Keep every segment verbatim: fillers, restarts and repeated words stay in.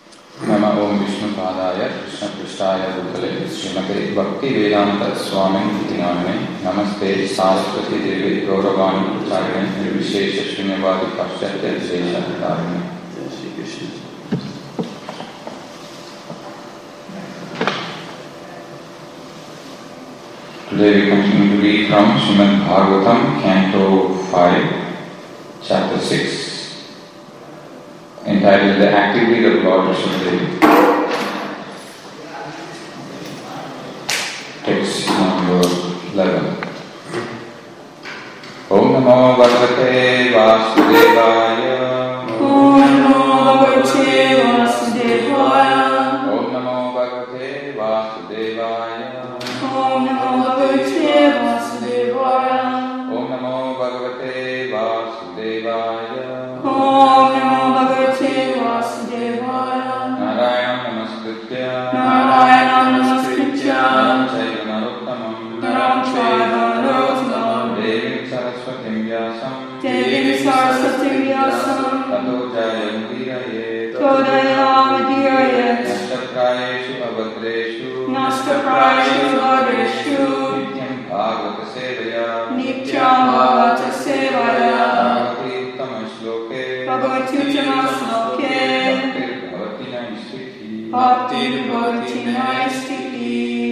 Nama Om Vishnu Padaya Krishna Prishthaya Bhutale Srimate Bhakti Vedanta Swami Nityaname Namaste Saraswati Devi Gauravani Pracharine Nirvishesha Srinivadi Paschatya Vishesha Dharine. Jai Krishna. Today we continue to read from Srimad Bhagavatam, Canto five, Chapter six, entitled The Activity of Lord Vishnudev. Text number eleven. Om Namo Bhagavate Vasudevaya. Om Namo Bhagavate Vasudevaya. Om Namo Bhagavate Vasudevaya. Om Namo Bhagavate Vasudevaya. Om Namo Bhagavate Vasudevaya. Om Namo Bhagavate Vasudevaya. Narayana Namaskritya. Narayana Namaskritya. Naram Chaiva Narottamam. Naram Chaiva Narottamam. Devim Saraswatim Vyasam. Devim Saraswatim Vyasam. Tato Jayamudiraye. Todayamudiraye. Nashtaprayeshu Abhadreshu. Nashtaprayeshu Abhadreshu. Nityam Bhagavata Sevaya. Nityam Bhagavata Sevaya. Bhagavati Uttama Shloke. Bhagavati Uttama Shloke. Bhaktir Bhavati Naistiti. Bhakti Bhavati Naistiti.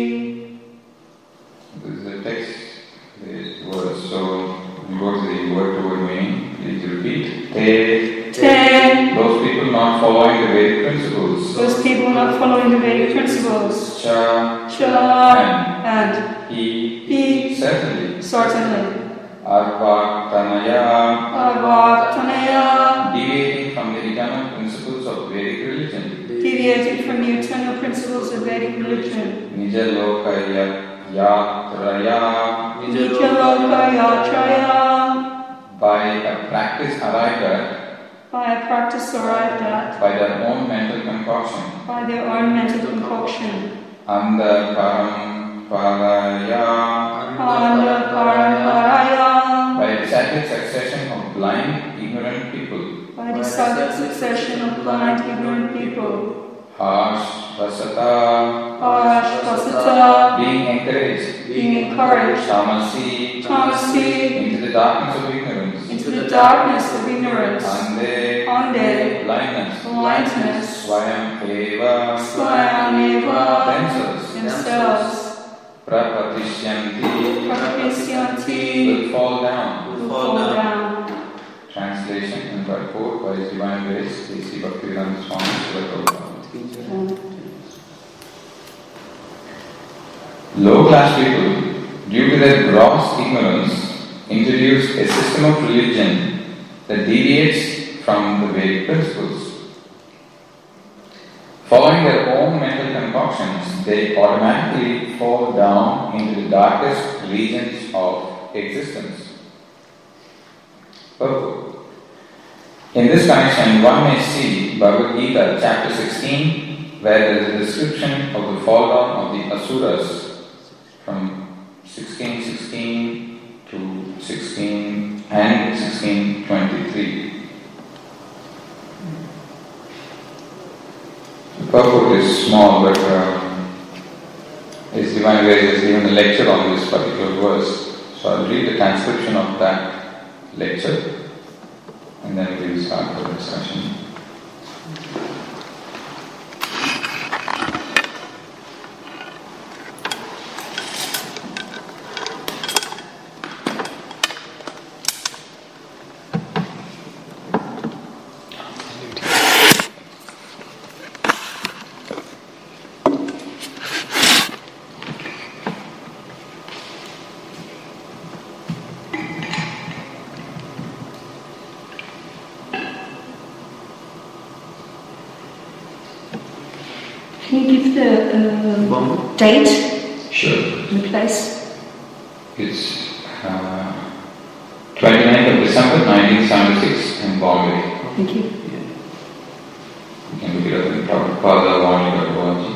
This is the text, the words. So we go to the word to word meaning. Please repeat. Te. Te. Those people not following the Vedic principles. Those people not following the Vedic principles. Cha. Cha. And. And. He. He. Certainly. Certainly. Arvatanaya. Arvatanaya. Deviating from the eternal principles of Vedic religion. Deviating from the eternal principles of Vedic religion. Nijalokaya yatraya. Nijaloka yatraya. By a practice arrived at. By a practice arrived at. By their own mental concoction. By their own mental concoction. Andhakaram paraya. Andhakaram. By a decided succession of blind, ignorant people. By a decided succession of blind, ignorant people. Harsh, vasata. Harsh, vasata. Being encouraged. Being encouraged. Tamasi. Tamasi. Into the darkness of ignorance. Into the darkness of ignorance. Ande. Ande. Blindness. Blindness. Swayam eva. Swayam eva. Themselves. Themselves. Prapatishyanti. Prapatishyanti. Will fall down. Will fall down. Translation and purport by His Divine Grace, A C Bhaktivedanta Swami Srila. Low-class people, due to their gross ignorance, introduce a system of religion that deviates from the Vedic principles. Following their own mental concoctions, they automatically fall down into the darkest regions of existence. Purport. In this connection, one may see Bhagavad Gita, chapter sixteen, where there is a description of the fall down of the Asuras from sixteen sixteen to sixteen and sixteen twenty-three. The purport is small, but uh, His Divine Grace has given a lecture on this particular verse. So I'll read the transcription of that lecture and then we will start the discussion. Can you give the uh, date? Sure. And the place? It's uh, twenty-ninth of December nineteen seventy-six in Bombay. Thank you. Yeah. You can look it up in prabhupada vani dot org.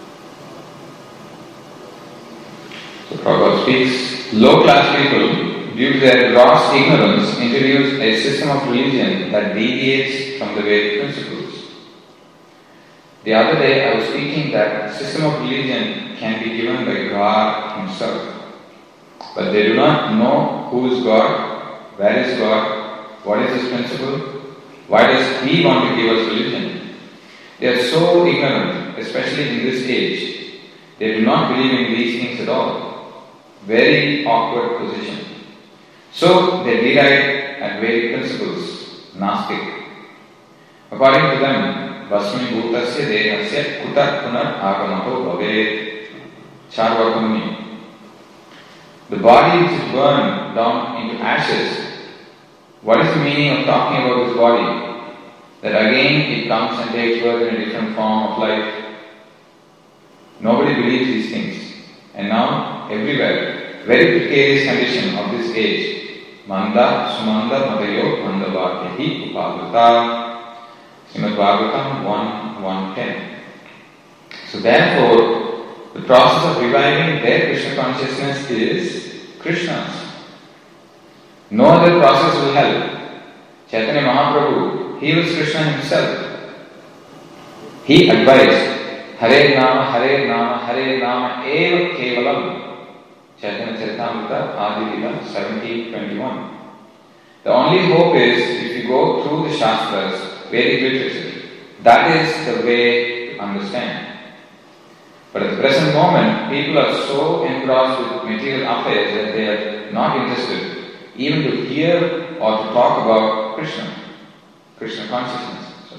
So Prabhupada speaks, low class people due to their gross ignorance, introduce a system of religion that deviates from the Vedic principles. The other day I was speaking that the system of religion can be given by God Himself. But they do not know who is God, where is God, what is His principle, why does He want to give us religion. They are so ignorant, especially in this age. They do not believe in these things at all. Very awkward position. So they deride at Vedic principles, Gnostic. According to them, Vasmi Bhutasya Dehasya Kuta Punar Agamato Bhavet Charvakumni. The body which is burned down into ashes, what is the meaning of talking about this body? That again it comes and takes birth in a different form of life. Nobody believes these things. And now, everywhere, very precarious condition of this age. Manda Sumanda Matayo Manda Vakyahi Upagata Srimad Bhagavatam one one ten. So therefore, the process of reviving their Krishna consciousness is Krishna's. No other process will help. Chaitanya Mahaprabhu, he was Krishna himself. He advised, Hare Nama, Hare Nama, Hare Nama, Eva Kevalam. Chaitanya Charitamrita, Adi Lila, seventeen twenty-one. The only hope is if you go through the Shastras, Vedic literature. That is the way to understand. But at the present moment, people are so engrossed with material affairs that they are not interested even to hear or to talk about Krishna, Krishna consciousness. So,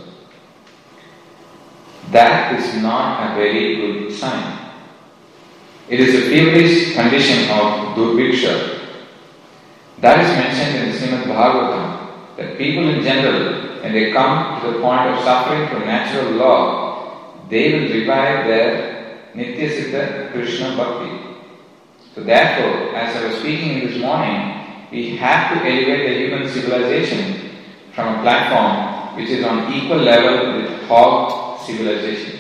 that is not a very good sign. It is a feverish condition of Durviksha. That is mentioned in the Srimad Bhagavatam, that people in general, when they come to the point of suffering from natural law, they will revive their Nitya Siddha Krishna Bhakti. So therefore, as I was speaking this morning, we have to elevate the human civilization from a platform which is on equal level with hog civilization.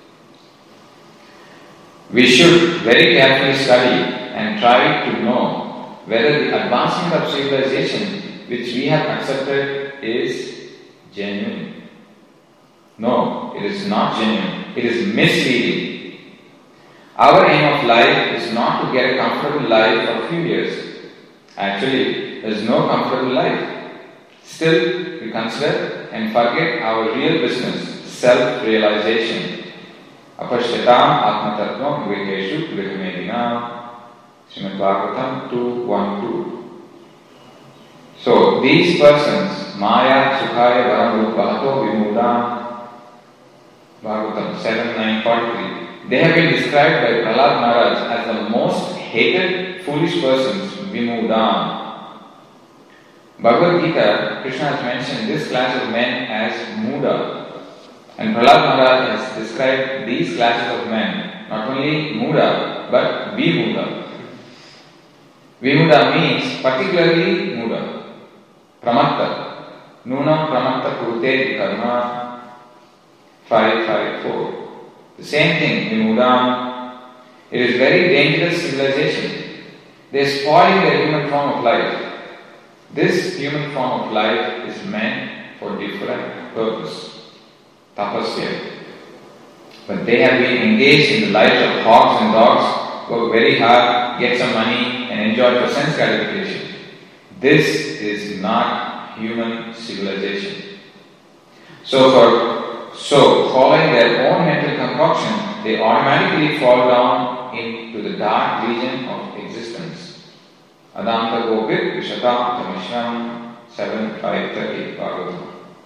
We should very carefully study and try to know whether the advancement of civilization which we have accepted is genuine. No, it is not genuine. It is misleading. Our aim of life is not to get a comfortable life for a few years. Actually, there is no comfortable life. Still, we consider and forget our real business, self-realization. Apashyatam Atmatattvam Vivekeshu Vihamedina. Srimad Bhagavatam two one two. So, these persons, Maya Sukhaya Varamu Bhato Vimuda, Bhagavatam seven nine forty-three, they have been described by Prahlad Maharaj as the most hated foolish persons, Vimudam. Bhagavad Gita, Krishna has mentioned this class of men as Muda. And Prahlad Maharaj has described these classes of men, not only Muda, but Vimuda. Vimuda means particularly Muda. Pramatta. Nunam Pramatta Kurte Karma. five five four. The same thing, Vimudam. It is very dangerous civilization. They are spoiling their human form of life. This human form of life is meant for different purpose. Tapasya. But they have been engaged in the lives of hogs and dogs, work very hard, get some money and enjoy for sense gratification. This is not human civilization. So for so following their own mental concoction, they automatically fall down into the dark region of existence. Adanta Gopit Vishata Tamishram seven five thirty Bhagavatam.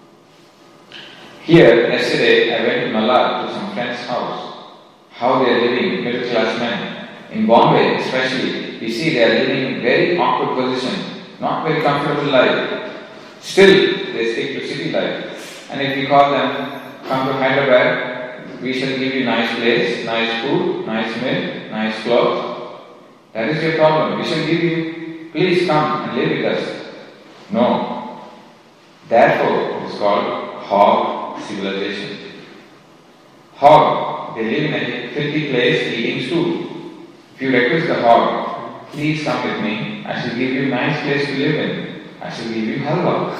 Here, yesterday, I went to Malad to some friend's house. How they are living, middle class men. In Bombay especially, we see they are living in very awkward position, not very comfortable life. Still, they stick to city life. And if we call them, come to Hyderabad, we shall give you nice place, nice food, nice milk, nice clothes. That is your problem. We shall give you, please come and live with us. No. Therefore, it is called hog civilization. Hog, they live in a filthy place eating stool. If you request the hog, please come with me, I shall give you a nice place to live in, I shall give you halwa.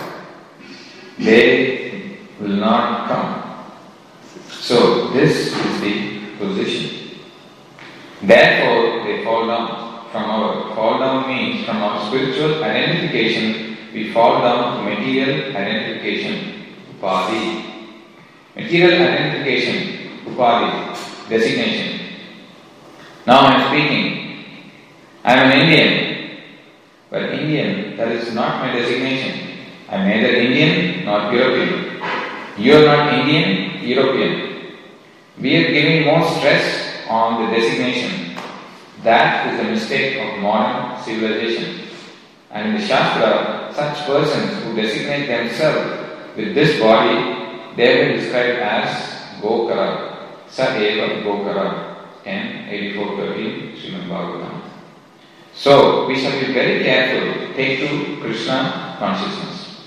They will not come. So this is the position. Therefore they fall down. From our fall down means from our spiritual identification we fall down to material identification, upadhi. Material identification, upadhi, designation. Now I am speaking. I am an Indian. But Indian, that is not my designation. I am neither Indian nor European. You are not Indian, European. We are giving more stress on the designation. That is the mistake of modern civilization. And in the Shastra, such persons who designate themselves with this body, they have been described as Gokara. Sa eva Gokara. ten eighty-four thirteen Srimad Bhagavatam. So, we shall be very careful to take to Krishna consciousness.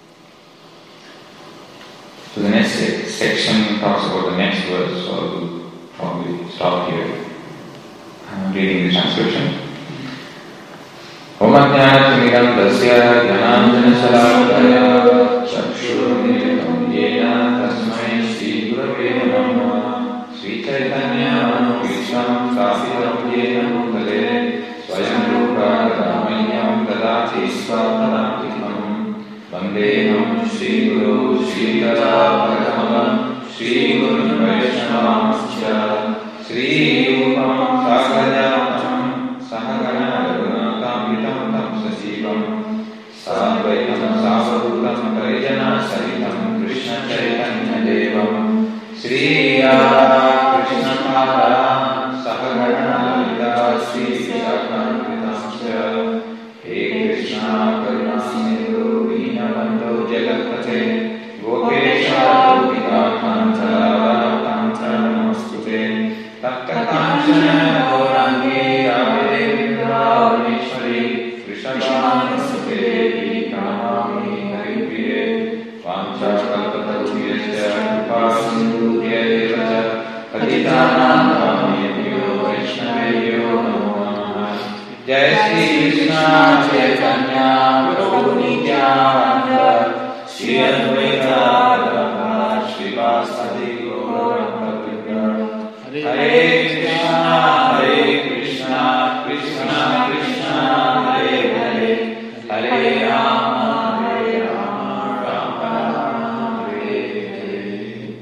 So the next section talks about the next verse, so I will probably stop here. I am reading the transcription. Om Ajnanatimidam Dasya Jnananjana Shalakaya Chakshurmilitam Yena Tasmai Shri Gurave Namah Sri Chaitanya Krishna Sthapitam Yena Bhutale Swayam Rupa Ramayam Dadati Svatanamtikam Vandeham Shri Guru Shri Tara Paramalam Shri Guru Vaishnavamscha Shri Upam Sagajatam Sahagana Raghunatamitam Tam Sasivam Sadvaitam Savadutam Parijana Sahitam Krishna Chaitanya Devam Shri Radha Krishna Pada Sahagana Lalita Shri Vishakhanvitamscha He Krishna Karuna Sindhu Deenabandho Jagatpate Gopesha Gopika Kanta Kanta Namostute Takkakanchana Gaurangi Radhe Vrindavaneshwari Vrishabhanasute Pranamami Haripriye Vancha Kalpatarubhyasya Kripa Sindhubhya Devacha Patitanam Pavanebhyo Vaishnavebhyo Namo Namah. Jai Shri Krishna Chaitanya Prabhu Nityananda Shri Advaita Gadadhar Srivasadi Gaurabhakta Hare Krishna, Hare Krishna, Krishna Krishna, Hare Hare, Hare Rama, Hare Rama, Rama Rama, Hare Hare.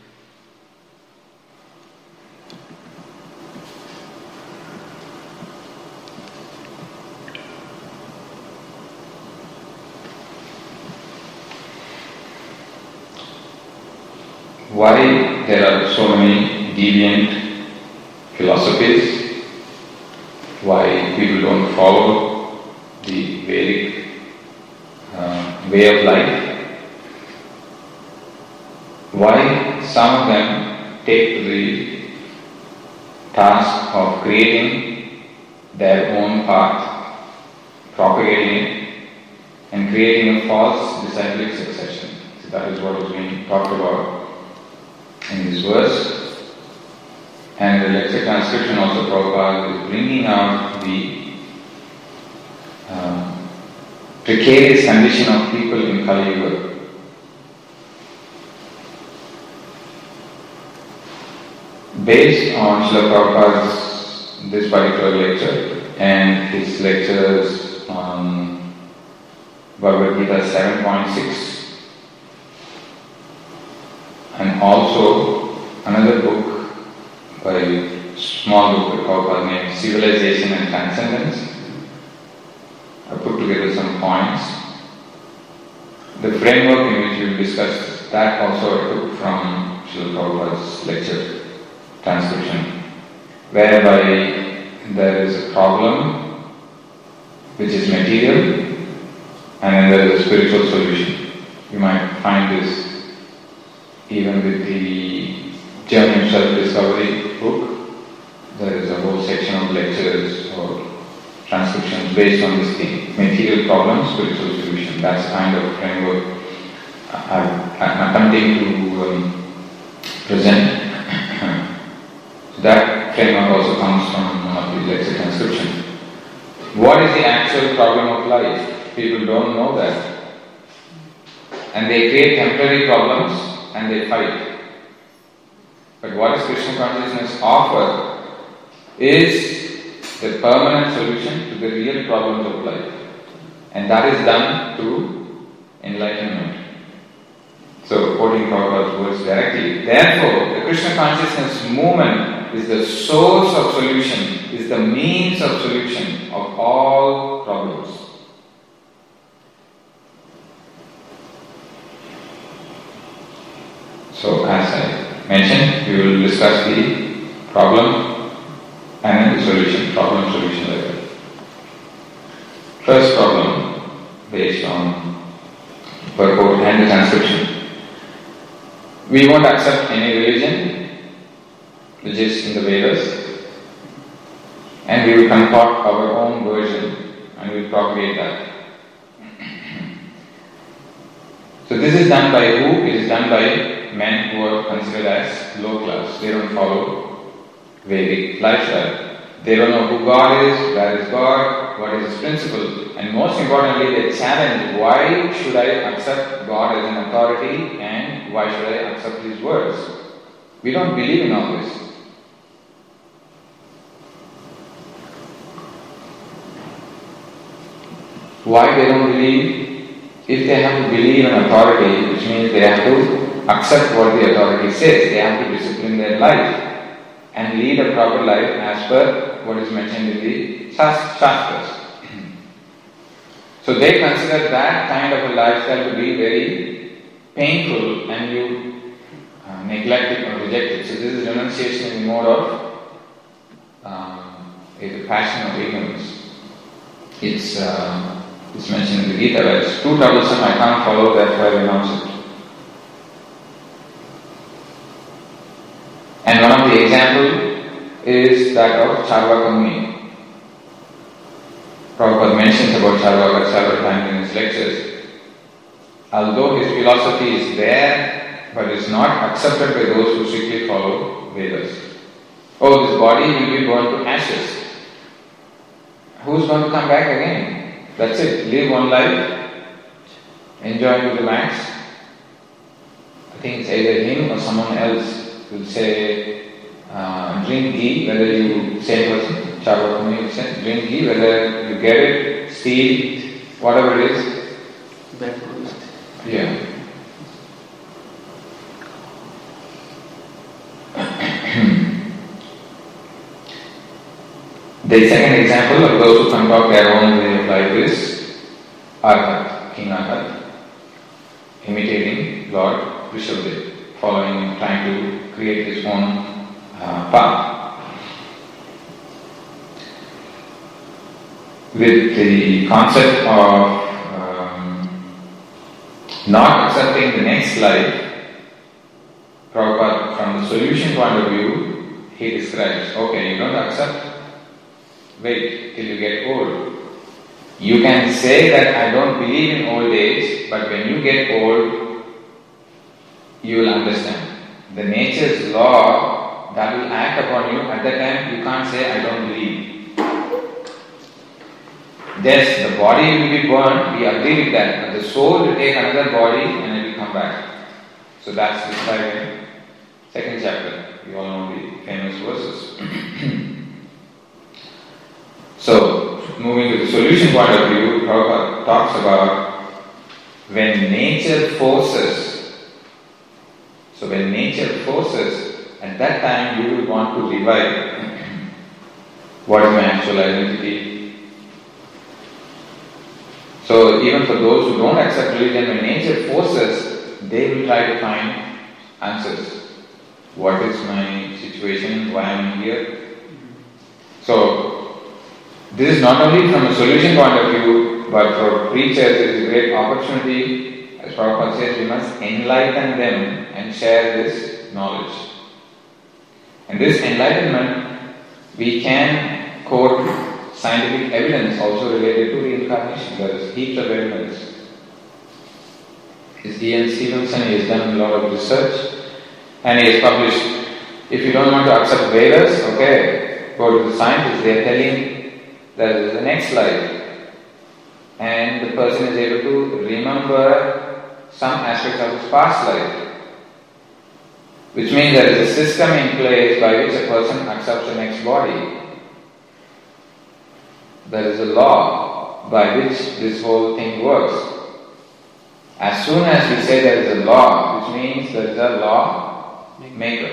Why there are so many deviant philosophies, why people don't follow the Vedic uh, way of life, why some of them take the task of creating their own path, propagating it, and creating a false disciplic succession. So that is what is being talked about in this verse. And the lecture transcription also, Prabhupada is bringing out the uh, precarious condition of people in Kali Yuga. Based on Srila Prabhupada's this particular lecture and his lectures on Bhagavad Gita seven point six, and also another book by a small book by Prabhupada named Civilization and Transcendence. I put together some points. The framework in which we discussed that also I took from Srila Prabhupada's lecture transcription, whereby there is a problem which is material and then there is a spiritual solution. You might find this even with the Journey of Self-Discovery book. There is a whole section of lectures or transcriptions based on this theme: material problem, spiritual solution. That's the kind of framework I, I'm attempting to um, present. So that framework also comes from one of the lecture transcriptions. what is the actual problem of life? People don't know that. And they create temporary problems and they fight. But what does Krishna consciousness offer is the permanent solution to the real problems of life. And that is done through enlightenment. So, quoting Prabhupada's words directly, therefore, the Krishna consciousness movement is the source of solution, is the means of solution of all problems. So, as I mentioned, we will discuss the problem and then the solution, problem solution later. First problem, based on purport and the transcription. We won't accept any religion which is in the Vedas, and we will concoct our own version and we will propagate that. So this is done by who? It is done by men who are considered as low class. They don't follow Vedic lifestyle. They don't know who God is, where is God, what is His principle, and most importantly, they challenge why should I accept God as an authority and why should I accept His words. We don't believe in all this. Why they don't believe? If they have to believe in authority, which means they have to accept what the authority says, they have to discipline their life and lead a proper life as per what is mentioned in the Shastras. So they consider that kind of a lifestyle to be very painful and you uh, neglect it or reject it. So this is renunciation in the mode of um, either passion or ignorance. It's, uh, it's mentioned in the Gita that it's too troublesome, I can't follow, therefore I renounce it. And one of the examples is that of Charvaka Muni. Prabhupada mentions about Charvaka several times in his lectures. Although his philosophy is there, but is not accepted by those who strictly follow Vedas. Oh, this body will be burned to ashes. Who's going to come back again? That's it. Live one life, enjoy to the max. I think it's either him or someone else will say, uh, drink ghee, whether you, same person, Charvaka Muni will say, drink ghee, whether you get it, steal it, whatever it is. Backward. Yeah. The second example of those who concoct their own way of life is Arhat, King Arhat, imitating Lord Rishabdev, following, trying to create his own uh, path. With the concept of um, not accepting the next life, Prabhupada, from the solution point of view, he describes, okay, you don't accept, wait till you get old. You can say that I don't believe in old age, but when you get old, you will understand. The nature's law that will act upon you, at that time you can't say I don't believe. Yes, the body will be born, we agree with that, but the soul will take another body and it will come back. So that's described in second chapter. You all know the famous verses. So, moving to the solution point of view, Prabhupada talks about when nature forces. So when nature forces, at that time you will want to revive. What is my actual identity? So even for those who don't accept religion, when nature forces, they will try to find answers. What is my situation? Why am I here? So this is not only from a solution point of view, but for preachers it is a great opportunity. As Prabhupada says, we must enlighten them and share this knowledge. And this enlightenment, we can quote scientific evidence also related to reincarnation. There is heaps of evidence. Is D N Stevenson, he has done a lot of research and he has published. If you don't want to accept Vedas, okay, go to the scientists, they are telling there is the next life, and the person is able to remember some aspects of his past life. Which means there is a system in place by which a person accepts the next body. There is a law by which this whole thing works. As soon as we say there is a law, which means there is a law maker.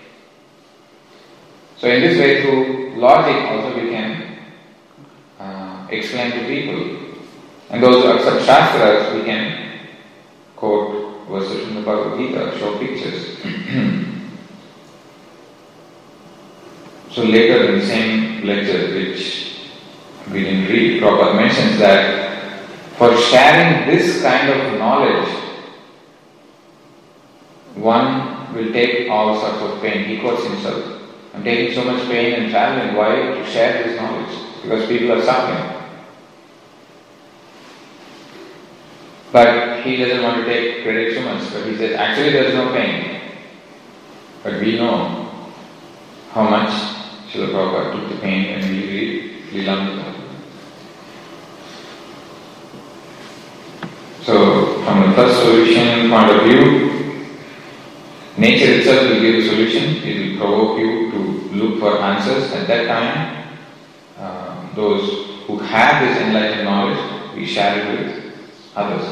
So in this way, through logic also we can uh, explain to people. And those who accept Shastras, we can quote verses from the Bhagavad Gita, show pictures. So later in the same lecture, which we didn't read, Prabhupada mentions that for sharing this kind of knowledge, one will take all sorts of pain. He quotes himself, I'm taking so much pain and traveling, why to share this knowledge? Because people are suffering. But he doesn't want to take credit too much, but he says, actually there is no pain. But we know how much Srila Prabhupada took the pain when we read Lilamrita. So, from the first solution point of view, nature itself will give a solution. It will provoke you to look for answers. At that time, uh, those who have this enlightened knowledge, we share it with others.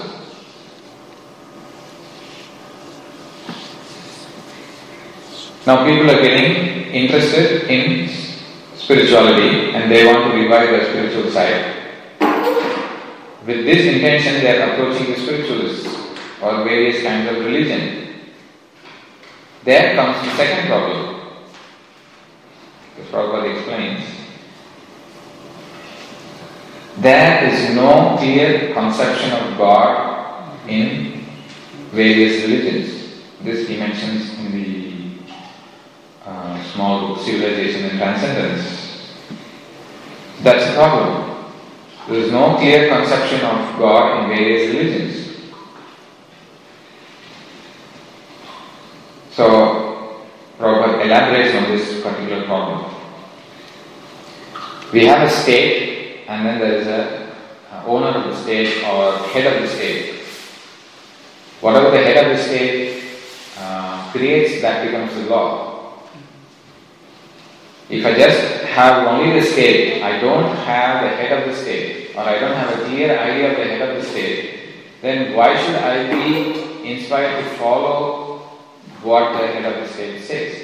Now people are getting interested in spirituality and they want to revive their spiritual side. With this intention they are approaching the spiritualists or various kinds of religion. There comes the second problem. The Prabhupada explains. There is no clear conception of God in various religions. This he mentions in the uh, small book Civilization and Transcendence. That's the problem. There is no clear conception of God in various religions. So, Prabhupada elaborates on this particular problem. We have a state and then there is a uh, owner of the state or head of the state. Whatever the head of the state uh, creates, that becomes the law. If I just have only the state, I don't have the head of the state, or I don't have a clear idea of the head of the state, then why should I be inspired to follow what the head of the state says?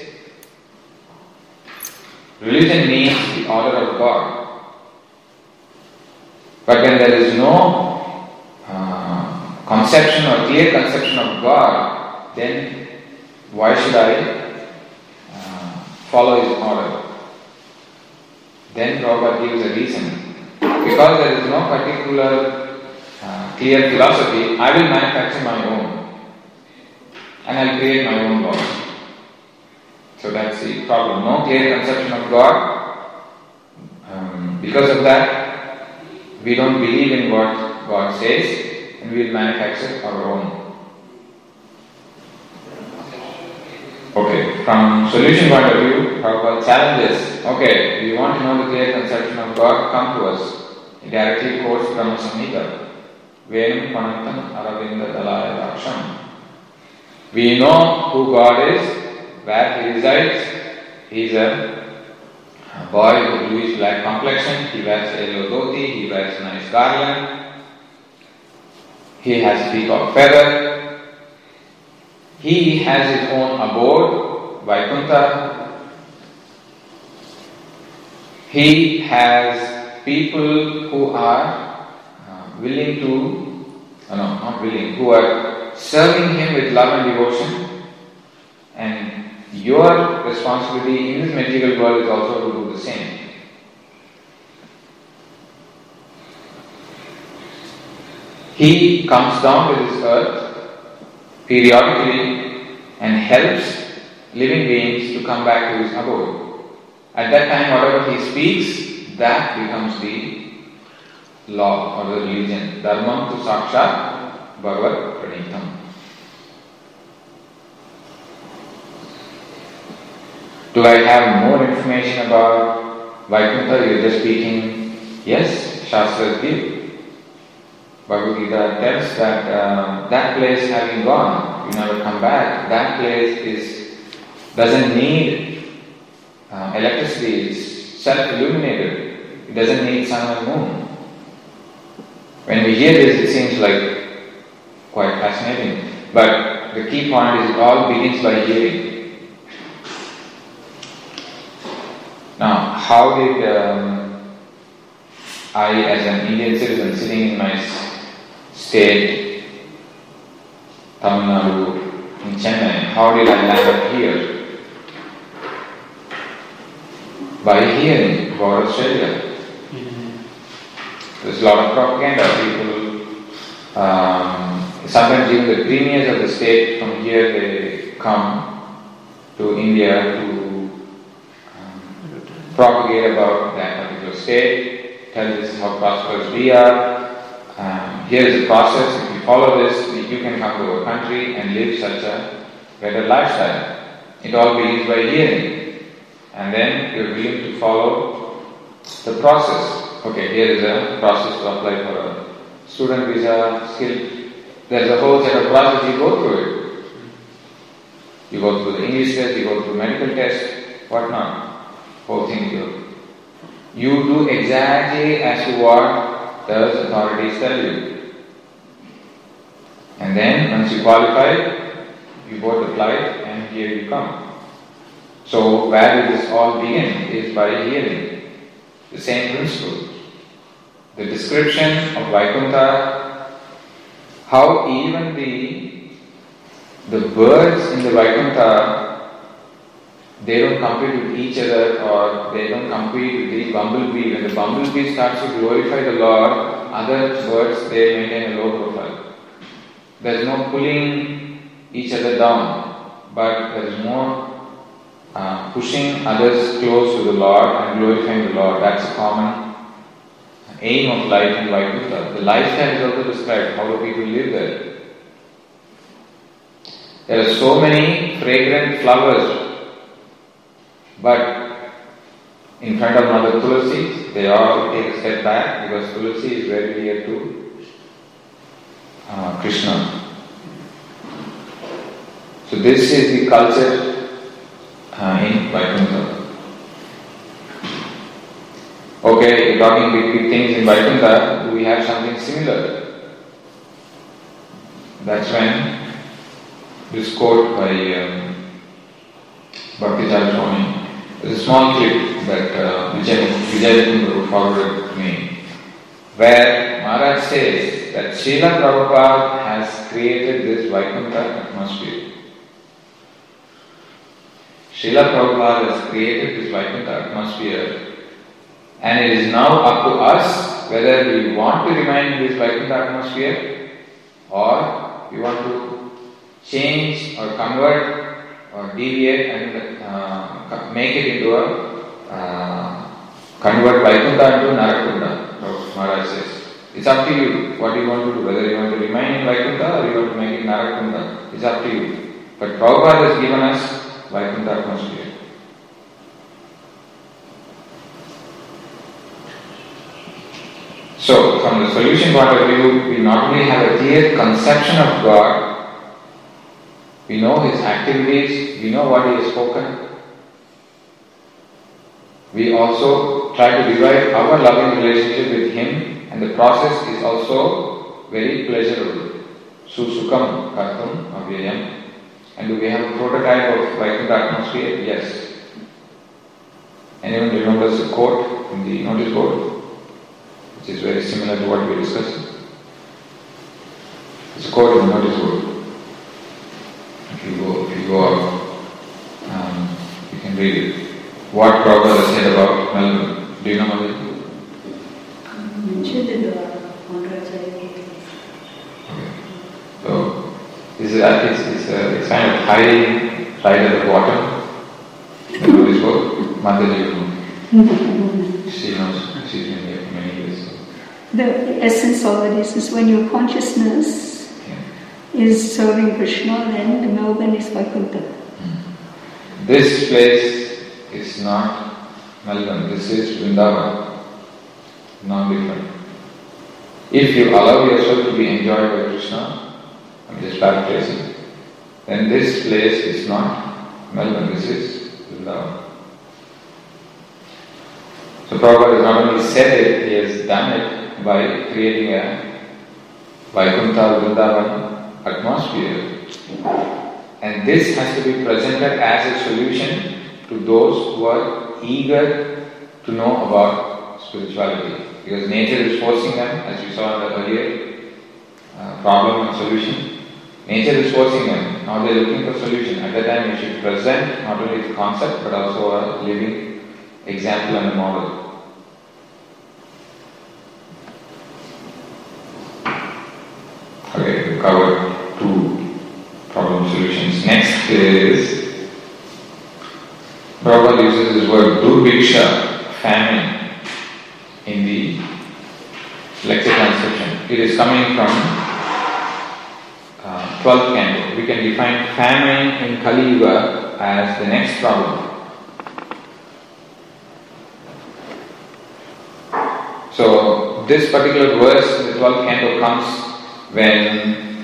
Religion means the order of God. But when there is no uh, conception or clear conception of God, then why should I uh, follow His order? Then Prabhupada gives a reason. Because there is no particular uh, clear philosophy, I will manufacture my own. And I will create my own laws. So that's the problem. No clear conception of God. Um, because of that, we don't believe in what God says and we will manufacture our own. Okay, from solution point of view, Prabhupada challenges. Okay, we want to know the clear conception of God, come to us. He directly quotes Brahma Samhita. Venam Panantam Aravinda Dalaya Daksham. We know who God is, where He resides. He is a boy with bluish black complexion. He wears a yellow dhoti. He wears a nice garland. He has a peacock feather. He has his own abode, Vaikuntha. He has people who are uh, willing to, uh, no, not willing, who are serving Him with love and devotion. And your responsibility in this material world is also to do the same. He comes down to this earth periodically and helps living beings to come back to his abode. At that time, whatever he speaks, that becomes the law or the religion. Dharmam tu sakshat bhagavad pranitam. Do I have more information about Vaikuntha? You're just speaking, he Yes, Shastras give. Bhagavad Gita tells that uh, that place having gone, you never come back. That place is doesn't need uh, electricity. It's self-illuminated. It doesn't need sun and moon. When we hear this, it seems like quite fascinating. But the key point is it all begins by hearing. Now, how did um, I, as an Indian citizen sitting in my state, Tamil Nadu, in Chennai, how did I land up here? By hearing about Australia. There's a lot of propaganda. People, um, sometimes even the premiers of the state from here, they come to India to um, propagate about that particular state, tell this is how prosperous we are. Um, here is the process. If you follow this, you can come to our country and live such a better lifestyle. It all begins by hearing. And then you're willing to follow the process. Okay, here is a process to apply for a student visa, skill. There's a whole set of process, you go through it. You go through the English test, you go through medical test, whatnot. Whole thing you do. You do exactly as to what the authorities tell you. And then, once you qualify, you board the flight and here you come. So, where did this all begin is by hearing. The same principle. The description of Vaikuntha, how even the, the birds in the Vaikuntha, they don't compete with each other or they don't compete with the bumblebee. When the bumblebee starts to glorify the Lord, other birds, they maintain a low profile. There is no pulling each other down, but there is more Uh, pushing others close to the Lord and glorifying the Lord. That's a common aim of life in Vaikuntha. The lifestyle is also described. How do people live there? There are so many fragrant flowers, but in front of Mother Tulsi, they all take a step back because Tulsi is very dear to uh, Krishna. So this is the culture Uh, in Vaikuntha. Okay, you're talking big, big things in Vaikuntha. Do we have something similar? That's when this quote by um, Bhakti Swami. There's a small clip that uh, Vijay Vijay forwarded to me, where Maharaj says that Srila Prabhupada has created this Vaikuntha atmosphere. Srila Prabhupada has created this Vaikuntha atmosphere, and it is now up to us whether we want to remain in this Vaikuntha atmosphere or we want to change or convert or deviate and uh, make it into a uh, convert Vaikuntha into Narakunda, Maharaj says. It's up to you what you want to do, whether you want to remain in Vaikuntha or you want to make it Narakunda. It's up to you. But Prabhupada has given us Vaikuntha atmosphere. So, from the solution point of view, we not only have a clear conception of God, we know His activities, we know what He has spoken. We also try to revive our loving relationship with Him, and the process is also very pleasurable. Susukam kartum avyayam. And do we have a prototype of Vaikuntha atmosphere? Yes. Anyone remembers the quote in the notice board, which is very similar to what we discussed? It's a quote in the notice board. If you go, if you go out, um, you can read it. What Prabhupada said about Melbourne. Do you know about it? Okay. So, This is, it's, it's, uh, it's kind of high right at the bottom. The notice board, Mataji. She knows, she's been here for many years. So. The essence of it is, is when your consciousness yeah. is serving Krishna, then the Melbourne is Vaikuntha. This place is not Melbourne, this is Vrindavan. non-different. If you allow yourself to be enjoyed by Krishna, I'm just paraphrasing, then this place is not Melbourne, this is Vrindavan. So Prabhupada has not only said it, he has done it by creating a Vaikuntha Vrindavan atmosphere. And this has to be presented as a solution to those who are eager to know about spirituality. Because nature is forcing them, as we saw in the earlier uh, problem and solution. Nature is forcing them. Now they are looking for solution. At that time you should present not only the concept but also a living example and a model. Okay, we covered two problem solutions. Next is, Prabhupada uses this word Durviksha, famine, in the lecture transcription. It is coming from uh, twelfth canto. We can define famine in Kali Yuga as the next problem. So this particular verse in the twelfth canto comes when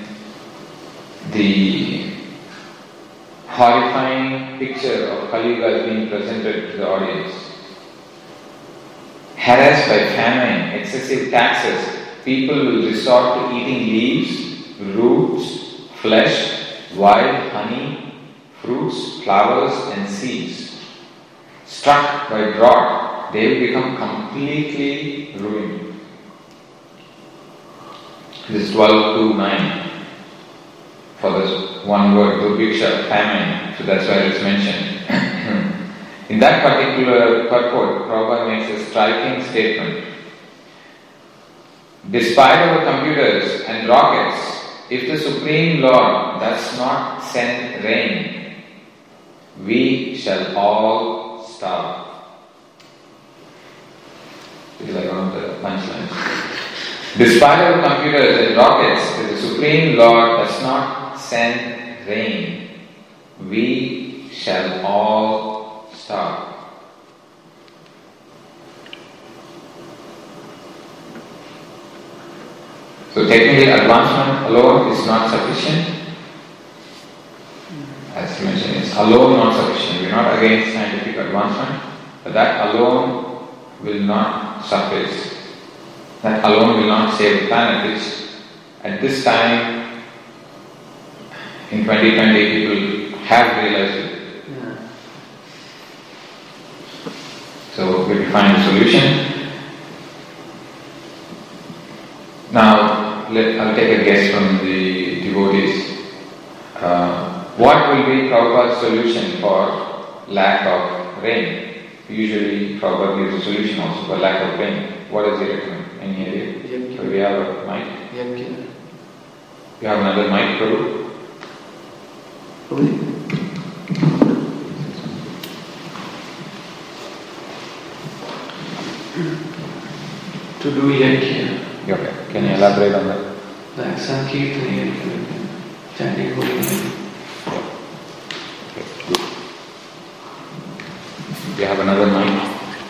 the horrifying picture of Kali Yuga is being presented to the audience. Harassed by famine, excessive taxes, people will resort to eating leaves, roots, flesh, wild honey, fruits, flowers and seeds. Struck by drought, they will become completely ruined. This is twelve to nine for this one word, Durviksha, famine. So that's why it's mentioned. In that particular purport, Prabhupada makes a striking statement. Despite our computers and rockets, if the Supreme Lord does not send rain, we shall all starve. This is like one of the punchlines. Despite our computers and rockets, if the Supreme Lord does not send rain, we shall all starve. So technically advancement alone is not sufficient. As mentioned, it's alone not sufficient. We are not against scientific advancement, but that alone will not suffice. That alone will not save the planet, which at this time in twenty twenty people have realized it. Yeah. So we define the solution. Now let, I'll take a guess from the devotees. Uh, what will be Prabhupada's solution for lack of rain? Usually Prabhupada gives a solution also for lack of rain. What does he recommend? Any idea? So we have a mic. Yajna. You have another mic, Prabhu? To do yajna. Okay. Can you elaborate on that? Like Sankirtan yajna, chanting holy name. Okay, good. You have another mic?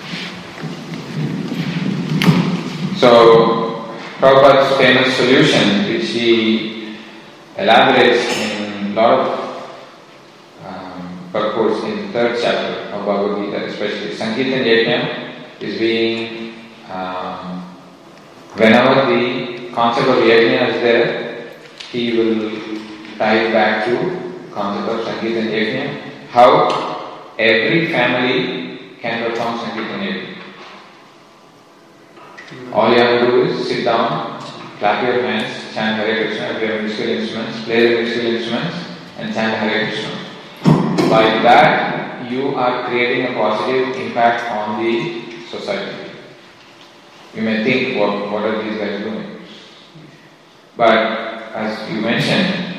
So, Prabhupada's famous solution, which he elaborates in a lot of um, purports in the third chapter of Bhagavad Gita, especially Sankirtan Yajna, is being, um, whenever the concept of Yajna is there, he will tie it back to concept of Sankirtan Yajna, how every family can perform Sankirtan Yajna. All you have to do is sit down, clap your hands, chant Hare Krishna. If you have musical instruments, play the musical instruments and chant Hare Krishna. By that, you are creating a positive impact on the society. You may think, what, what are these guys doing? But as you mentioned,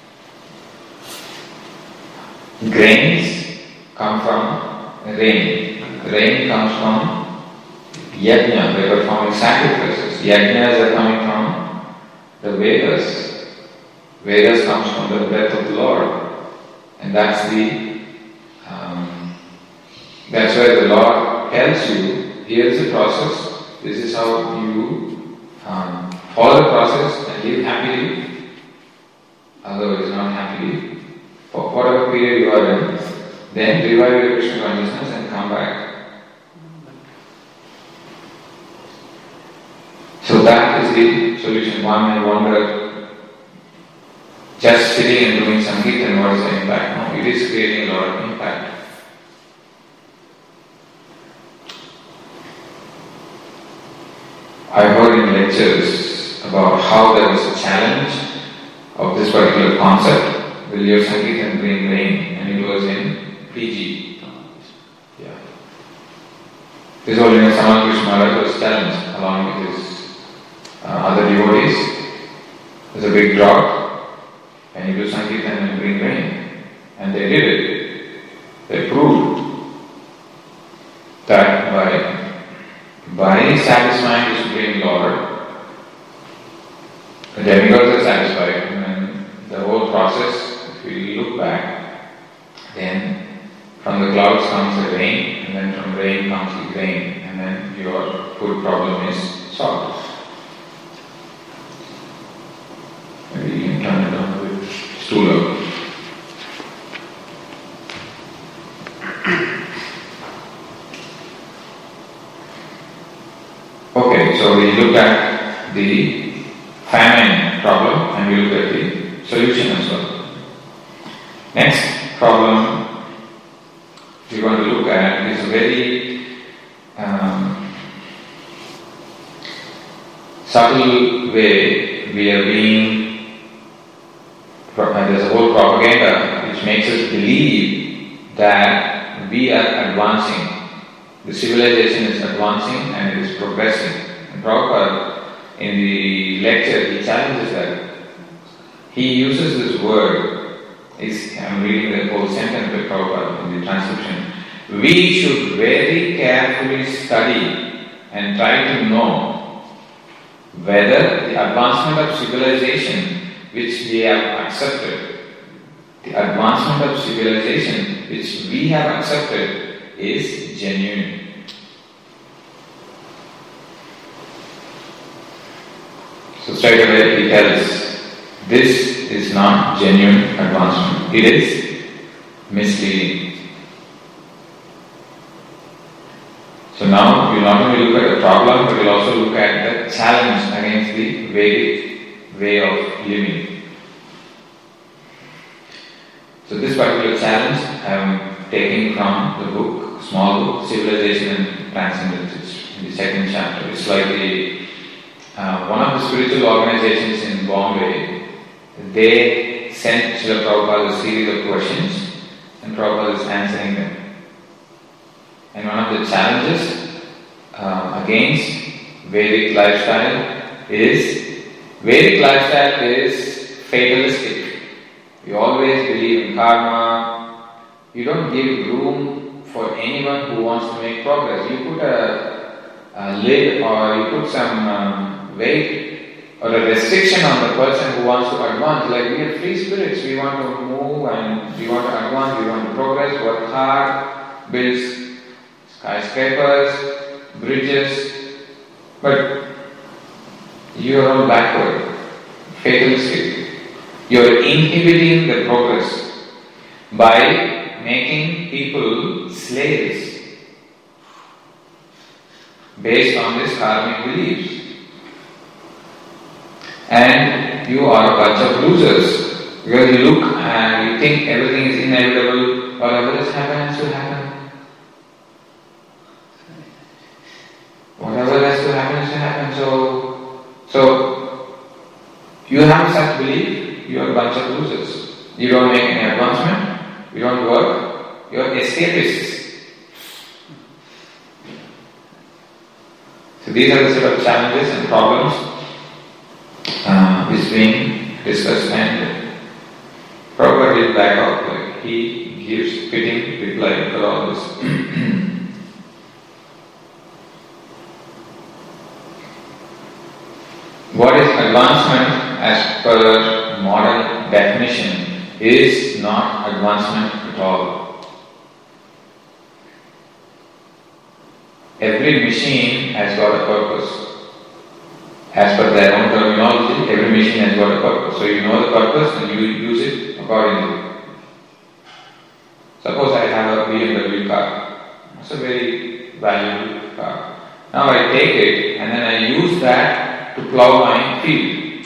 grains come from rain. Rain comes from Yajna, they are performing sacrifices. Yajnas are coming from the Vedas. Vedas comes from the breath of the Lord. And that's the, um, that's where the Lord tells you, here is the process, This is how you um, follow the process and live happily, otherwise not happily, for whatever period you are in. Then revive your Krishna consciousness and come back. So that is the solution. One may wonder, just sitting and doing Sankirtan, what is the impact? No, it is creating a lot of impact. I heard in lectures about how there was a challenge of this particular concept. Will your Sankirtan bring rain? And it was in P G. Yeah. This was in Samal Krishna Maharaj was challenged along with his uh, other devotees. There's a big drought, and you do Sankirtan and bring rain. And they did it. They proved that by by satisfying the Supreme Lord, the demigods are satisfied, and the whole process, if you look back, then from the clouds comes the rain, and then from rain comes the grain, and then your food problem is solved. Maybe you can turn it on with stool up. Okay, so we looked at the famine problem and we looked at the solution as well. Next problem we want to look at is a very um, subtle way we are being, and there's a whole propaganda which makes us believe that we are advancing. The civilization is advancing and it is progressing. And Prabhupada, in the lecture, he challenges that. He uses this word, is, I'm reading the whole sentence by Prabhupada in the transcription. We should very carefully study and try to know whether the advancement of civilization which we have accepted, the advancement of civilization which we have accepted is genuine. So straight away he tells, this is not genuine advancement. It is misleading. So now we'll not only look at the problem, but we'll also look at the challenge against the Vedic way of living. So this particular challenge I am taking from the book, small book, Civilization and Transcendence. It's in the second chapter. It's like the, uh, one of the spiritual organizations in Bombay, they sent Srila Prabhupada a series of questions and Prabhupada is answering them. And one of the challenges uh, against Vedic lifestyle is, Vedic lifestyle is fatalistic. You always believe in karma. You don't give room for anyone who wants to make progress. You put a, a lid or you put some um, weight or a restriction on the person who wants to advance. Like we are free spirits, we want to move and we want to advance, we want to progress, work hard, build skyscrapers, bridges, but you are all backward, fatalistic. You are inhibiting the progress by making people slaves based on these karmic beliefs. And you are a bunch of losers because you look and you think everything is inevitable, whatever has happened has to happen. Whatever has to happen has to happen. So, so you have such belief, you are a bunch of losers. You don't make any advancement, you don't work, you are escapists. So these are the sort of challenges and problems uh, which is being discussed, and Prabhupada did back out, like he gives fitting reply for all this. What is advancement as per modern definition is not advancement at all. Every machine machine has got a purpose. As per their own terminology, every machine has got a purpose. So you know the purpose and you use it accordingly. Suppose I have a B M W car. It's a very valuable car. Now I take it and then I use that to plow my field.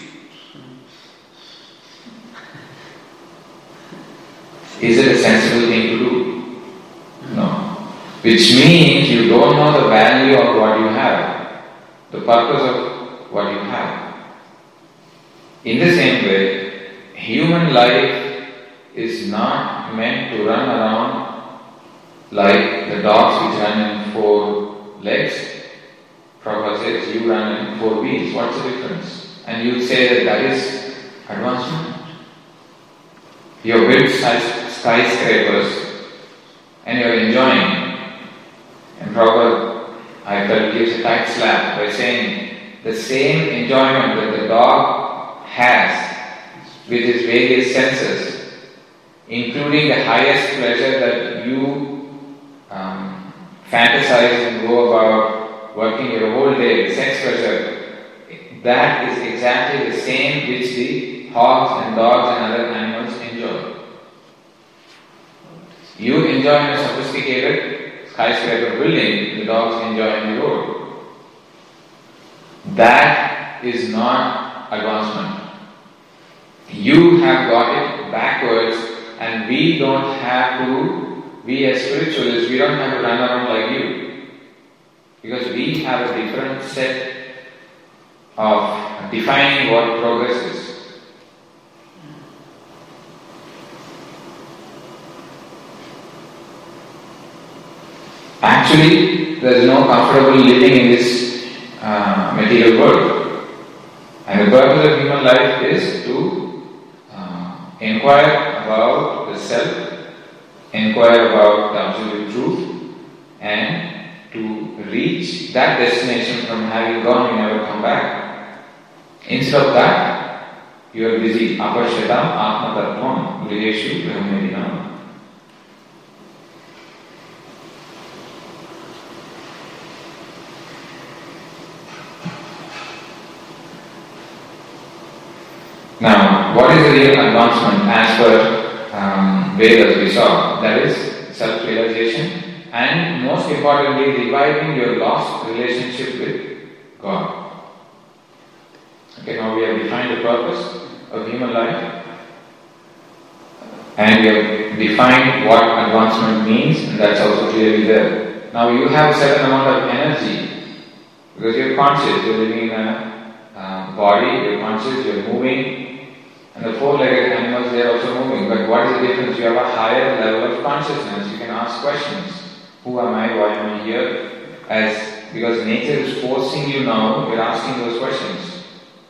Is it a sensible thing to do? No. Which means you don't know the value of what you have, the purpose of what you have. In the same way, human life is not meant to run around like the dogs which run in four legs. Prabhupada says, you run in four wheels. What's the difference? And you say that that is advancement. You build skyscrapers and you are enjoying. And Prabhupada, I felt, gives a tight slap by saying the same enjoyment that the dog has with his various senses, including the highest pleasure that you um, fantasize and go about working your whole day with sex pleasure, that is exactly the same which the hogs and dogs and other animals enjoy. You enjoy in a sophisticated skyscraper building, the dogs enjoy in the road. That is not advancement. You have got it backwards, and we don't have to, we as spiritualists, we don't have to run around like you. Because we have a different set of defining what progress is. Actually, there is no comfortable living in this uh, material world. And the purpose of human life is to uh, inquire about the self, inquire about the absolute truth, and to reach that destination from having gone, you never come back. Instead of that, you are busy. Apashyatam atma tattvam griheshu brahmadinam. Now, what is the real advancement as per um, Vedas we saw? That is self-realization and most importantly, reviving your lost relationship with God. Okay, now we have defined the purpose of human life and we have defined what advancement means, and that's also clearly there. Now you have a certain amount of energy because you're conscious, you're living in a uh, body, you're conscious, you're moving. And the four-legged animals, they are also moving. But what is the difference? You have a higher level of consciousness. You can ask questions. Who am I? Why am I here? As because nature is forcing you now, you're asking those questions.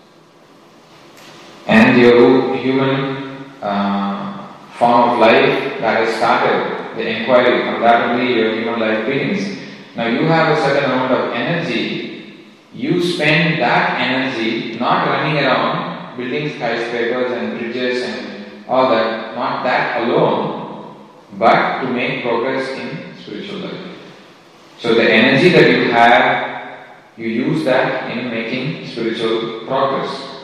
And your human uh, form of life that has started, the inquiry, from that only your human life begins. Now you have a certain amount of energy. You spend that energy not running around building skyscrapers and bridges and all that, not that alone, but to make progress in spiritual life. So the energy that you have, you use that in making spiritual progress.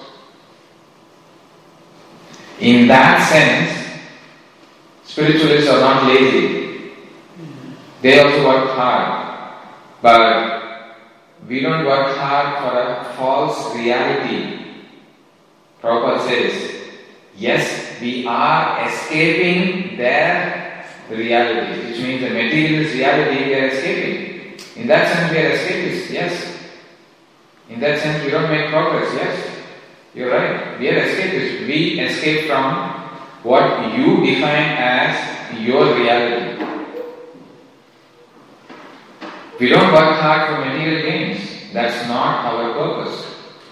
In that sense, spiritualists are not lazy. They also work hard. But we don't work hard for a false reality. Prabhupada says, yes, we are escaping their reality, which means the materialist reality we are escaping. In that sense, we are escapists, yes. In that sense, we don't make progress, yes. You're right, we are escapists. We escape from what you define as your reality. We don't work hard for material gains. That's not our purpose.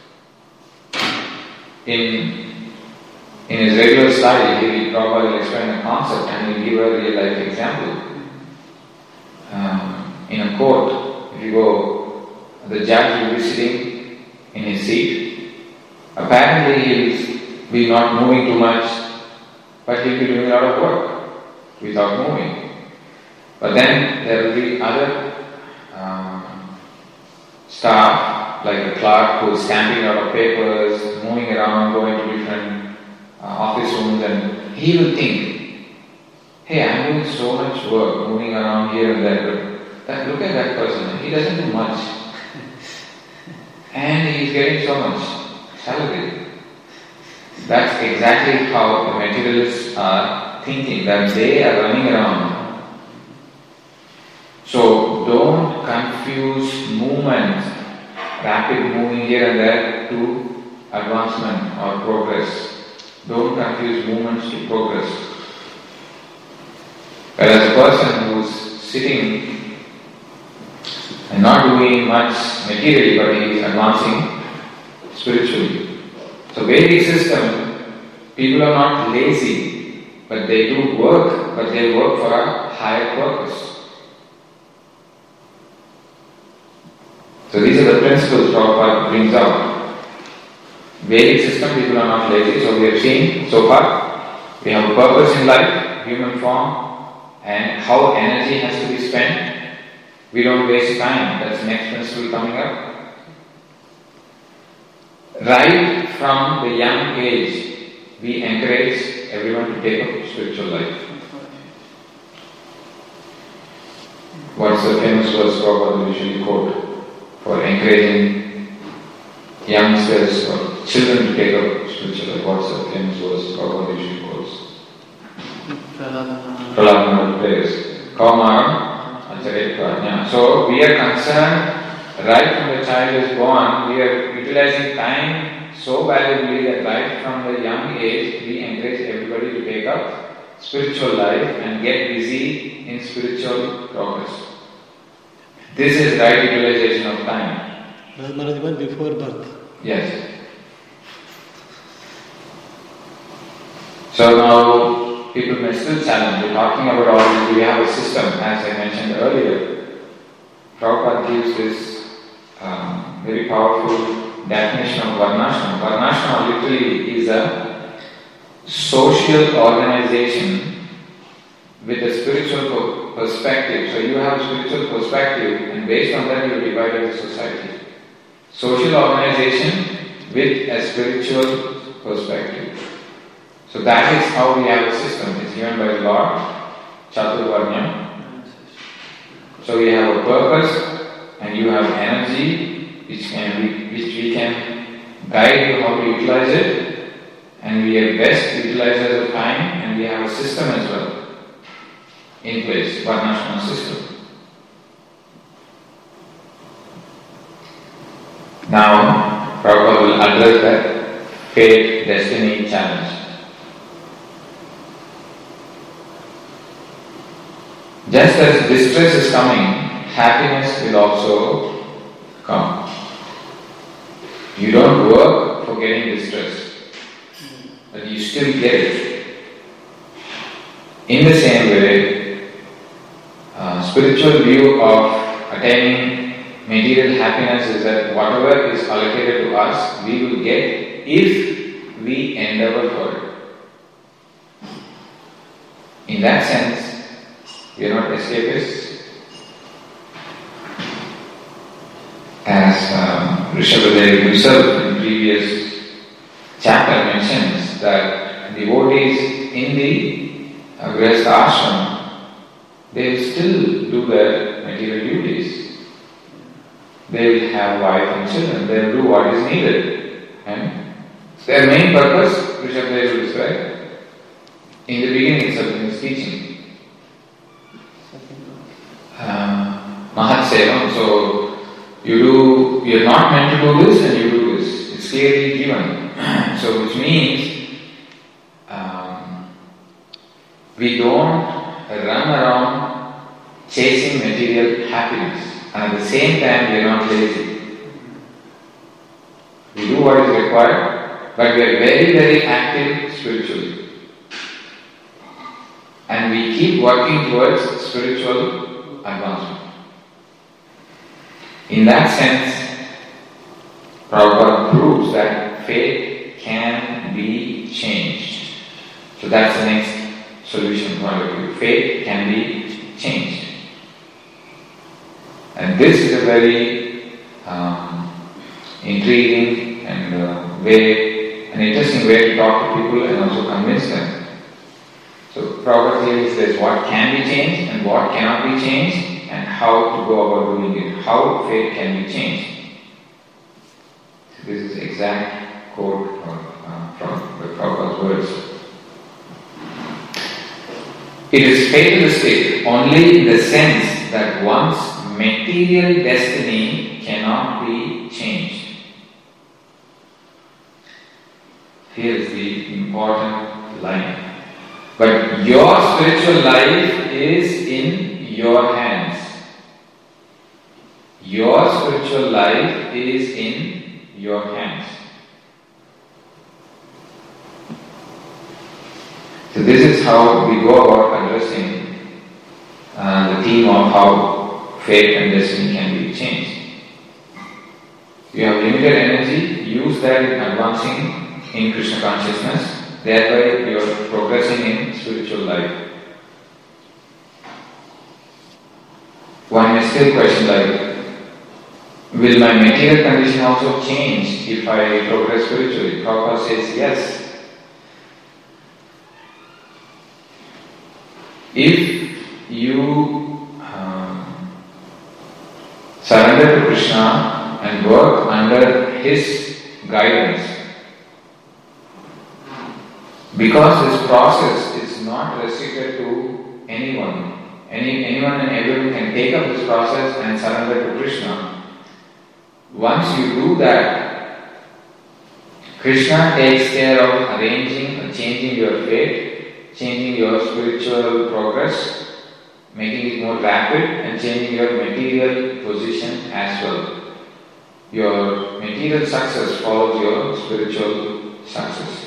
In, in his regular style, he will probably explain a concept and he will give a real life example. Um, in a court, if you go, the judge will be sitting in his seat. Apparently he will be not moving too much, but he will be doing a lot of work without moving. But then there will be other um, staff, like the clerk who is stamping out of papers, moving around, going to different uh, office rooms, and he will think, hey, I'm doing so much work, moving around here and there, but that, look at that person, he doesn't do much. And he is getting so much salary. That's exactly how the materialists are thinking, that they are running around. So don't confuse movement, rapid moving here and there, to advancement or progress. Don't confuse movements to progress. Whereas a person who's sitting and not doing much materially, but he is advancing spiritually. So Vedic system, people are not lazy, but they do work, but they work for a higher purpose. So these are the principles Prabhupada brings out. Vedic system, people are not lazy, so we have seen so far, we have a purpose in life, human form, and how energy has to be spent. We don't waste time, that's the next principle coming up. Right from the young age, we encourage everyone to take up spiritual life. What's the famous verse Prabhupada usually quote for encouraging youngsters or children to take up spiritual life? What's the famous verse Prabhupada usually quotes? Prahlad prayers. Kaumaram Acharet Prajna. So we are concerned right from the child is born, we are utilizing time so valuably that right from the young age we encourage everybody to take up spiritual life and get busy in spiritual progress. This is right utilization of time. Maharaj, before birth. Yes. So now people may still challenge. We're talking about all this. We have a system, as I mentioned earlier. Prabhupada gives this um, very powerful definition of Varnashram. Varnashram literally is a social organization with a spiritual perspective. So you have a spiritual perspective, and based on that you divide the society. Social organization with a spiritual perspective. So that is how we have a system. It's given by the Lord, Chaturvarnya. So we have a purpose, and you have energy, which can be, which we can guide you how to utilize it, and we are best utilizers of time, and we have a system as well in place, Varnashram system. Now, Prabhupada will address that fate, destiny challenge. Just as distress is coming, happiness will also come. You don't work for getting distress, but you still get it. In the same way, uh, spiritual view of attaining material happiness is that whatever is allocated to us, we will get if we endeavor for it. In that sense, we are not escapists. As um, Rishabhadev himself in previous chapter mentions that devotees in the uh, Grihastha ashram, they will still do their material duties. They will have wife and children, they will do what is needed. And their main purpose, Rishabhadev will describe in the beginning itself in his teaching. Um, Mahat Sevam, so you do, you're not meant to do this and you do this. It's clearly given. So which means um, we don't run around chasing material happiness, and at the same time we are not lazy. We do what is required, but we are very very active spiritually, and we keep working towards spiritual advancement. In that sense, Prabhupada proves that fate can be changed. So that's the next solution point of view. Fate can be changed. And this is a very um, intriguing and uh, way, an interesting way to talk to people and also convince them. So Prabhupada clearly says what can be changed and what cannot be changed and how to go about doing it, how fate can be changed. So this is exact quote uh, from the Prabhupada's words. It is fatalistic only in the sense that one's material destiny cannot be changed. Here is the important line. But your spiritual life is in your hands. Your spiritual life is in your hands. So this is how we go about addressing uh, the theme of how fate and destiny can be changed. You have limited energy, use that in advancing in Krishna consciousness. Thereby you are progressing in spiritual life. One may still question like, will my material condition also change if I progress spiritually? Prabhupada says yes. If you um, surrender to Krishna and work under His guidance, because this process is not restricted to anyone. Any, anyone and everyone can take up this process and surrender to Krishna. Once you do that, Krishna takes care of arranging or changing your fate, changing your spiritual progress, making it more rapid and changing your material position as well. Your material success follows your spiritual success.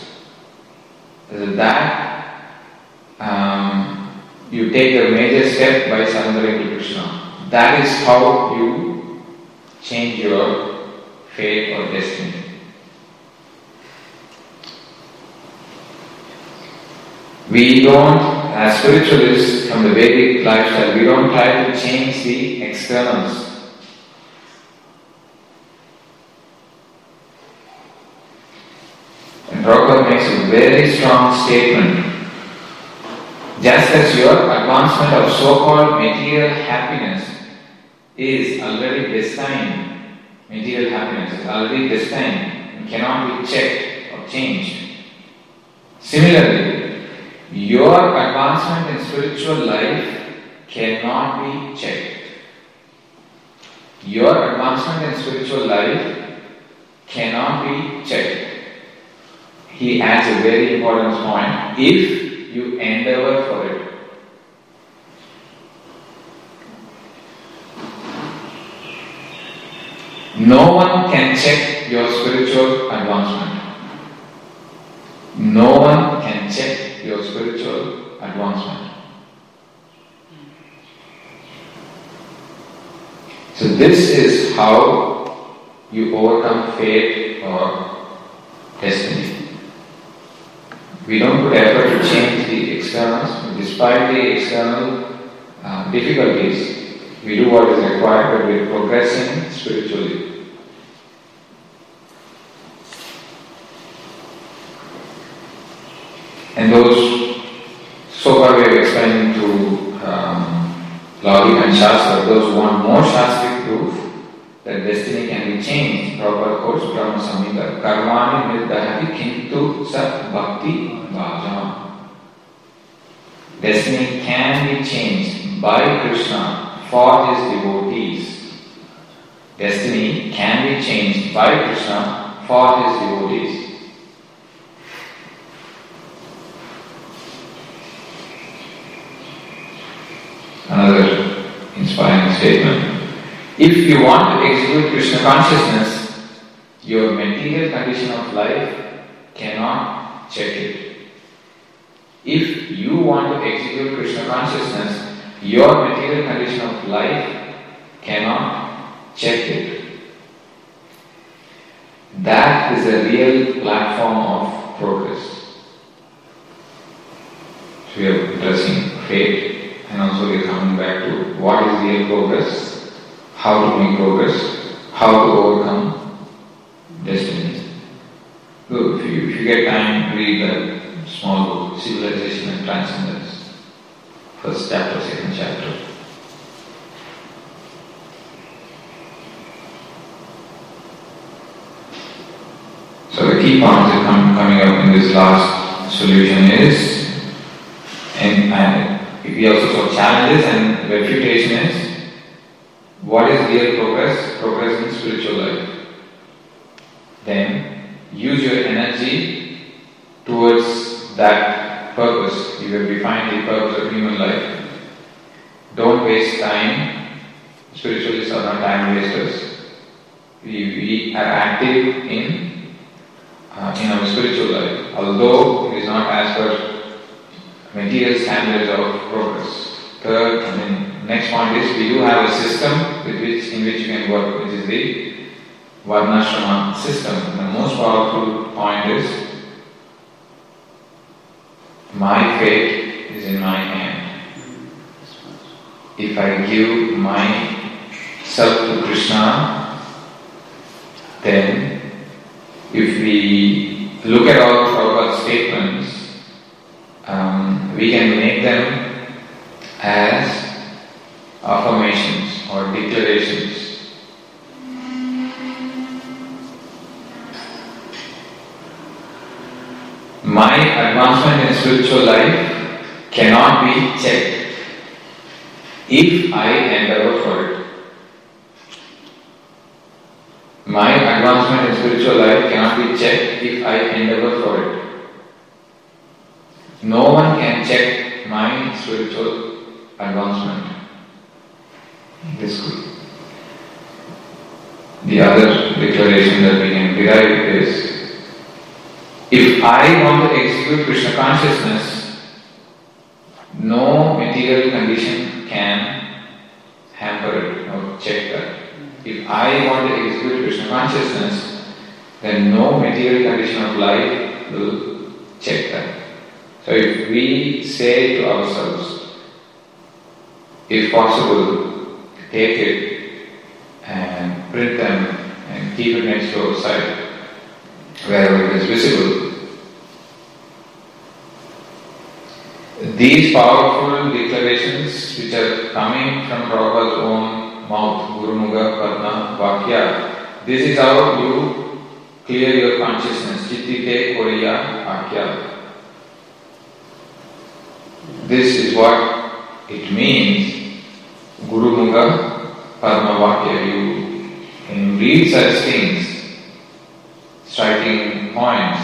That um, you take a major step by surrendering to Krishna. That is how you change your fate or destiny. We don't, as spiritualists from the Vedic lifestyle, we don't try to change the externals. And Prabhupada makes a very strong statement. Just as your advancement of so-called material happiness is already destined, material happiness is already destined and cannot be checked or changed. Similarly, your advancement in spiritual life cannot be checked. Your advancement in spiritual life cannot be checked. He adds a very important point. If you endeavor for it. No one can check your spiritual advancement. No one can check your spiritual advancement. So this is how you overcome fate or destiny. We don't put effort to change the externals. Despite the external uh, difficulties, we do what is required, but we are progressing spiritually. And those, so far we have explained to um, Logic and Shastra, those who want more Shastric proof that destiny can be changed. Prabhupada quotes Brahma Samhita, Karmani Nirdahati Kintu Sat Bhakti Bhajam. Destiny can be changed by Krishna for His devotees. Destiny can be changed by Krishna for His devotees. Another inspiring statement. If you want to execute Krishna consciousness, your material condition of life cannot check it. If you want to execute Krishna consciousness, your material condition of life cannot check it. That is a real platform of progress. So we are addressing fate, and also we are coming back to what is real progress, how to make progress, how to overcome destiny. So if you, if you get time, read that small book, Civilization and Transcendence. First chapter, second chapter. So the key points that come coming up in this last solution is, and, and we also saw challenges, and refutation is, what is real progress? Progress in spiritual life. Then use your energy towards that purpose. You have defined the purpose of human life. Don't waste time. Spiritualists are not time wasters. We, we are active in Uh, in our spiritual life, although it is not as per material standards of progress. Third, I mean, next point is we do have a system with which in which you can work, which is the Varnashrama system. And the most powerful point is my fate is in my hand. If I give myself to Krishna, then if we look at all Prabhupada's statements, um, we can make them as affirmations or declarations. My advancement in spiritual life cannot be checked if I endeavor for it. My advancement in spiritual life cannot be checked if I endeavor for it. No one can check my spiritual advancement. This could. The other declaration that we can derive is, if I want to execute Krishna consciousness, no material condition can hamper it or check that. If I want to execute Krishna consciousness, then no material condition of life will check that. So if we say to ourselves, if possible, take it and print them and keep it next to our side, wherever it is visible. These powerful declarations which are coming from Prabhupada's own mouth, Guru Mukha Padma Vakya. This is how you clear your consciousness. Chittite Koriya Akya. This is what it means. Guru Mukha Padma Vakya. You can read such things, striking points.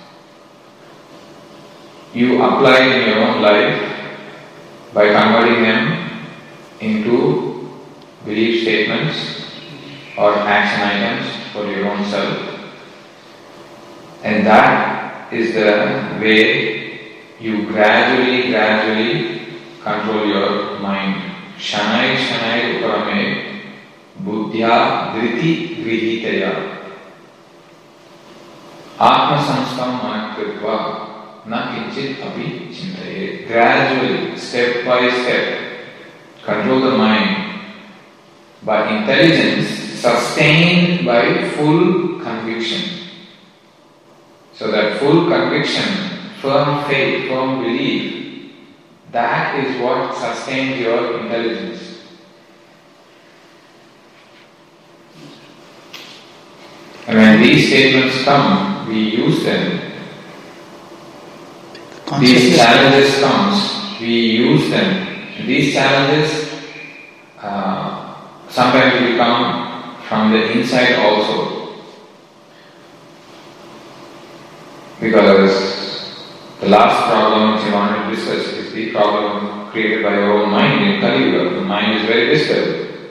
You apply it in your own life by converting them into belief statements or action items for your own self. And that is the way you gradually, gradually control your mind. Shanai Shanai Uparame Buddhya Driti Grihitaya Atma Samskam Manakritva Na Kinchit Abhi Chintaye. Gradually, step by step, control the mind by intelligence sustained by full conviction. So that full conviction, firm faith, firm belief, that is what sustains your intelligence. And when these statements come, we use them. These challenges comes, we use them. And these challenges uh, sometimes will come from the inside also. Because the last problem which I wanted to discuss is the problem created by our own mind in Kali Yuga. The mind is very disturbed.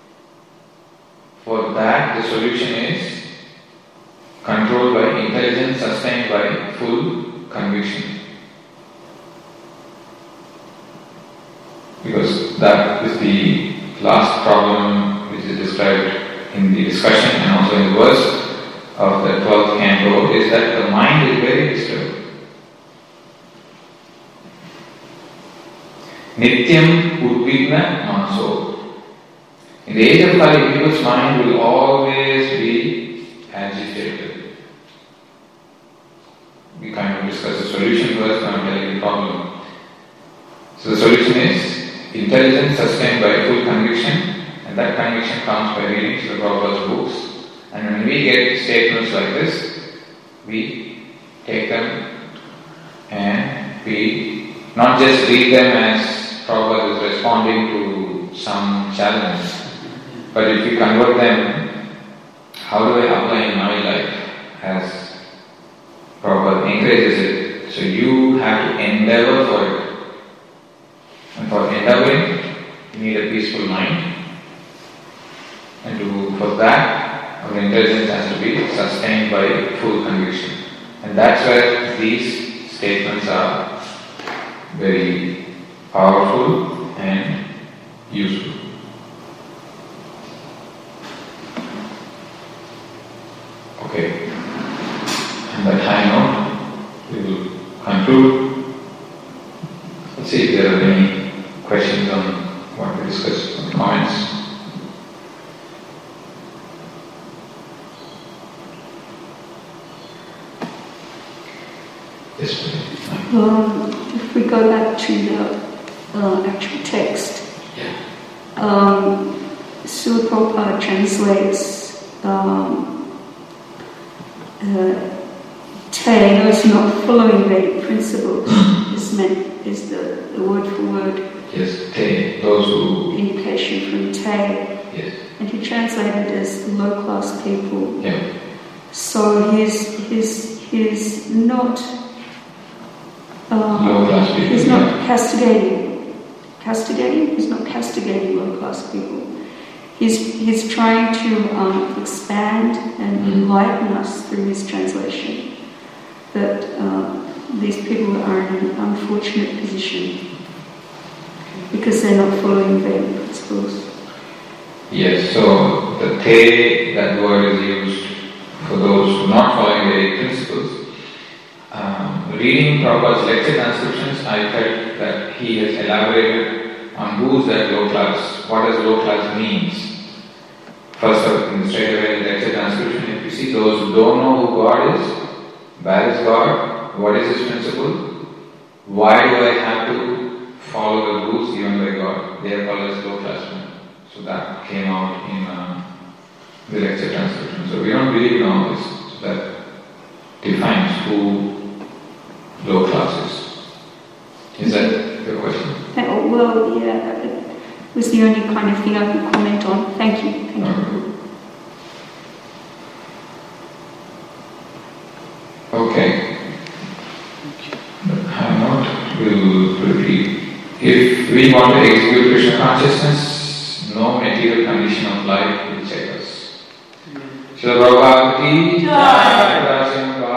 For that, the solution is controlled by intelligence, sustained by full conviction. Because that is the last problem which is described in the discussion and also in the verse of the twelfth canto, is that the mind is very disturbed. Nityam Udvigna Manaso. In the age of Kali, people's mind will always be agitated. We kind of discuss the solution first, now I'm telling you the problem. So the solution is intelligence sustained by full conviction, and that conviction comes by reading Srila Prabhupada's books. And when we get statements like this, we take them and we not just read them as Prabhupada is responding to some challenge, but if we convert them, how do I apply in my life as Prabhupada encourages it? So you have to endeavor for it. And for endeavoring, you need a peaceful mind. And to, for that, our intelligence has to be sustained by full conviction. And that's where these statements are very powerful and useful. Okay. On that high note, we will conclude. Let's see if there are any questions on what we discussed, on comments. Yes, please. Um, if we go back to the uh, actual text, Yeah. um, Srila Prabhupada translates um, uh, Te, those not following Vedic principles, is meant is the, the word for word Yes, Te, those who. indication from Te, Yes. and he translated as low class people. Yeah. So he's he's he's not um, Low class people. he's not yeah. castigating castigating he's not castigating low class people. He's he's trying to um, expand and Mm. enlighten us through his translation that uh, these people are in an unfortunate position because they're not following Vedic principles. Yes, so the Te, that word is used for those who are not following Vedic principles. Um, reading Prabhupada's lecture transcriptions, I felt that he has elaborated on who's that low class, what does low class means. First of all, straight away in the lecture transcription, if you see those who don't know who God is, where is God, what is His principle, why do I have to follow the rules given by God, they are called as low class men. So that came out in uh, the lecture transcription. So we don't really know this. So that defines who low class is. Is that your question? Oh, well, yeah, it was the only kind of thing I could comment on. Thank you. Thank you. Okay. I'm not will repeat. If we want to execute Krishna consciousness, no material condition of life will check us. Srila Prabhupada ki jai.